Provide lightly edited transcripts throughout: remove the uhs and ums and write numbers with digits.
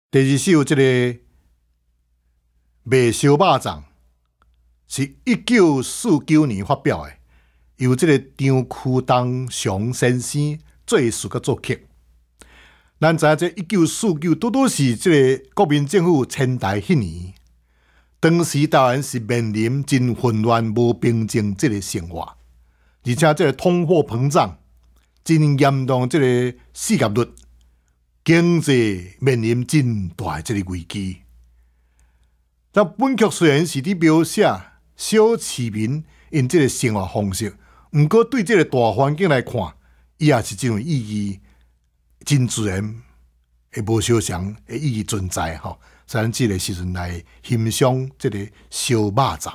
第二首这个卖烧肉粽是1949年发表的，由这个张曲东祥先生作词佮作曲。咱知影这1949拄拄是这个国民政府迁台迄年，当时台湾是面临真混乱、无平静这个生活，而且这个通货膨胀真严重，这个失业率。经济面临真大的这个危机。但本曲虽然是伫描写小市民因这个生活方式，毋过对这个大环境来看，伊也是真有意义、真自然、会无相像的意义存在吼。所以咱这个时阵来欣赏这个烧肉粽。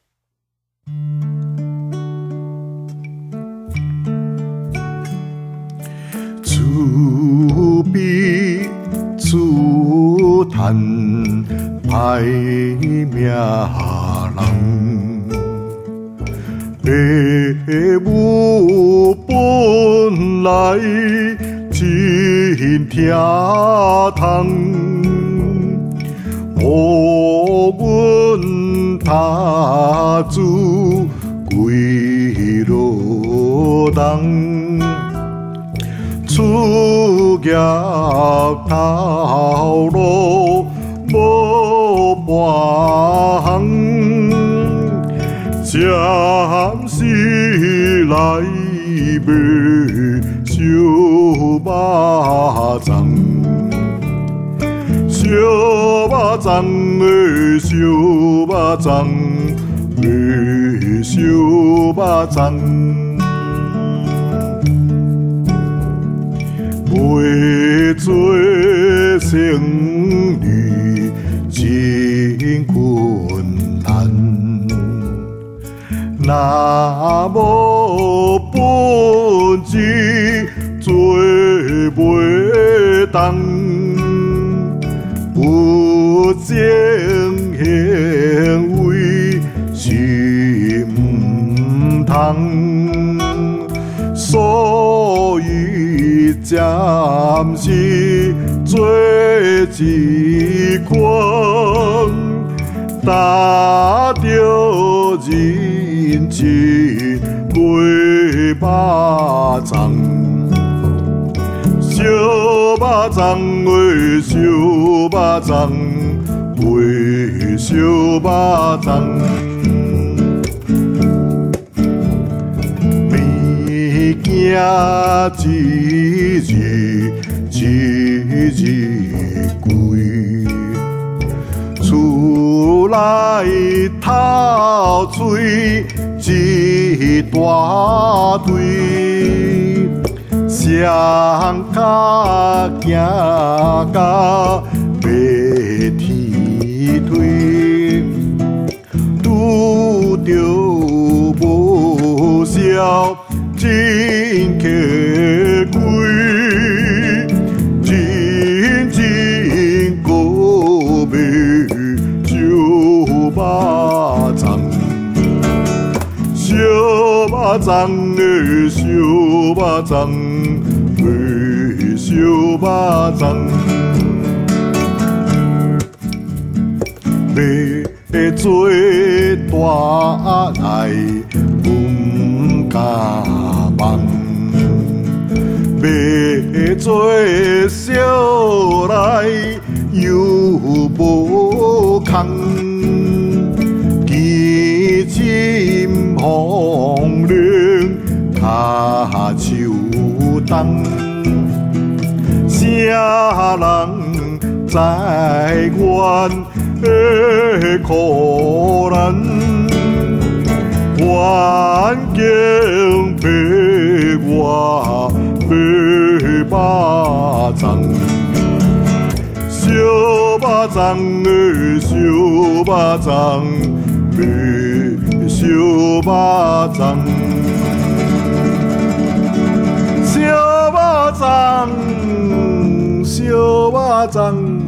厝边厝叹歹命人，父母本来真疼痛，予阮他子归落东。出业头路无半项，暂时来卖烧肉粽，烧肉粽的烧肉粽的烧肉粽。袂做生意真困难，若无本钱做袂动，有情行为是毋通，所以暂时做一款，打着人情卖肉粽，烧肉粽的烧肉粽，卖烧肉粽。行一日一日贵，厝内透水一大堆，双脚行到白铁腿，拄着无消。真客贵，真真个卖烧肉粽，烧肉粽的烧肉粽，卖烧肉粽，要做大来唔敢。要做小来又无空，基金风凉脚手冻，啥人知阮的苦难？环境逼我卖肉粽，烧肉粽的烧肉粽，卖烧肉粽，烧肉粽，烧肉粽。